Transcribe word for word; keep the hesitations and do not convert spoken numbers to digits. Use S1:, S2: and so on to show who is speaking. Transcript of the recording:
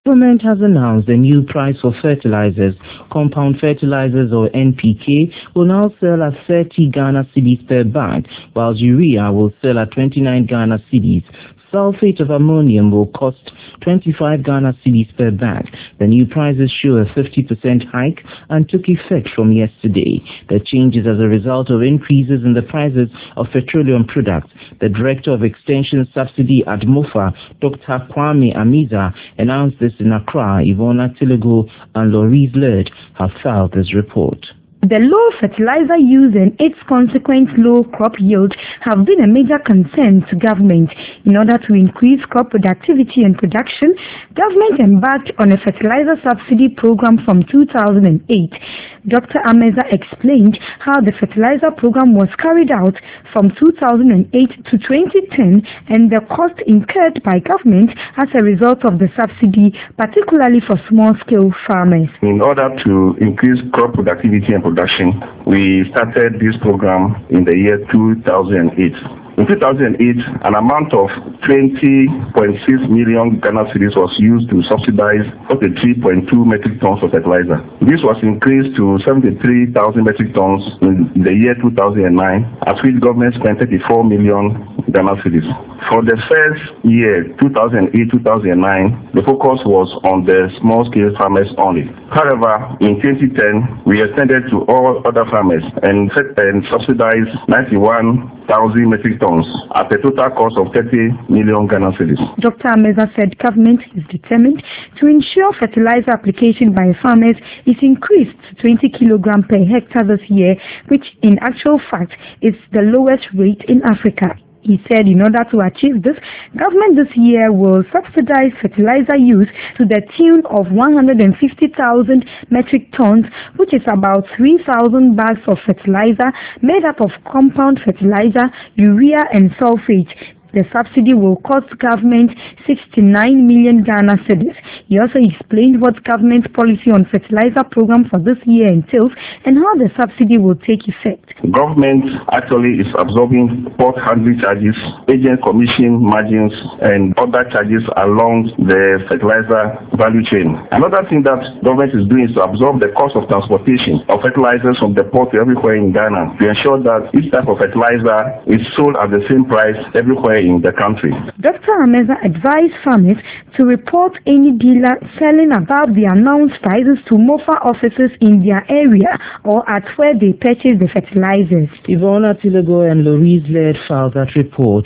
S1: government has announced the new price for fertilizers. Compound fertilizers, or N P K, will now sell at thirty Ghana cedis per bag, while urea will sell at twenty-nine Ghana cedis. Sulfate of ammonium will cost twenty-five Ghana cedis per bag. The new prices show a fifty percent hike and took effect from yesterday. The change is as a result of increases in the prices of petroleum products. The Director of Extension Subsidy at MOFA, Doctor Kwame Amiza, announced this in Accra. Ivona Tilego and Louise Laird have filed this report.
S2: The low fertilizer use and its consequent low crop yield have been a major concern to government. In order to increase crop productivity and production, government embarked on a fertilizer subsidy program from two thousand eight. Doctor Ameza explained how the fertilizer program was carried out from two thousand eight to twenty ten and the cost incurred by government as a result of the subsidy, particularly for small-scale farmers.
S3: In order to increase crop productivity and production, we started this program in the year two thousand eight. In two thousand eight, an amount of twenty point six million Ghana cedis was used to subsidize forty-three point two metric tons of fertilizer. This was increased to seventy-three thousand metric tons in the year two thousand nine, at which government spent thirty-four million Ghana cedis. For the first year, two thousand eight to two thousand nine, the focus was on the small-scale farmers only. However, in twenty ten, we extended to all other farmers and, and subsidized ninety-one thousand metric tons at a total cost of thirty million Ghana cedis.
S2: Doctor Ameza said government is determined to ensure fertilizer application by farmers is increased to twenty kilograms per hectare this year, which in actual fact is the lowest rate in Africa. He said in order to achieve this, government this year will subsidize fertilizer use to the tune of one hundred fifty thousand metric tons, which is about three thousand bags of fertilizer made up of compound fertilizer, urea and sulfate. The subsidy will cost government sixty-nine million Ghana cedis. He also explained what government policy on fertilizer program for this year entails and how the subsidy will take effect.
S3: Government actually is absorbing port handling charges, agent commission margins, and other charges along the fertilizer value chain. Another thing that government is doing is to absorb the cost of transportation of fertilizers from the port to everywhere in Ghana to ensure that each type of fertilizer is sold at the same price everywhere in the country.
S2: Doctor Ameza advised farmers to report any dealer selling above the announced prices to MOFA offices in their area or at where they purchase the fertilizers.
S1: Ivona Tilego and Louise Laird filed that report.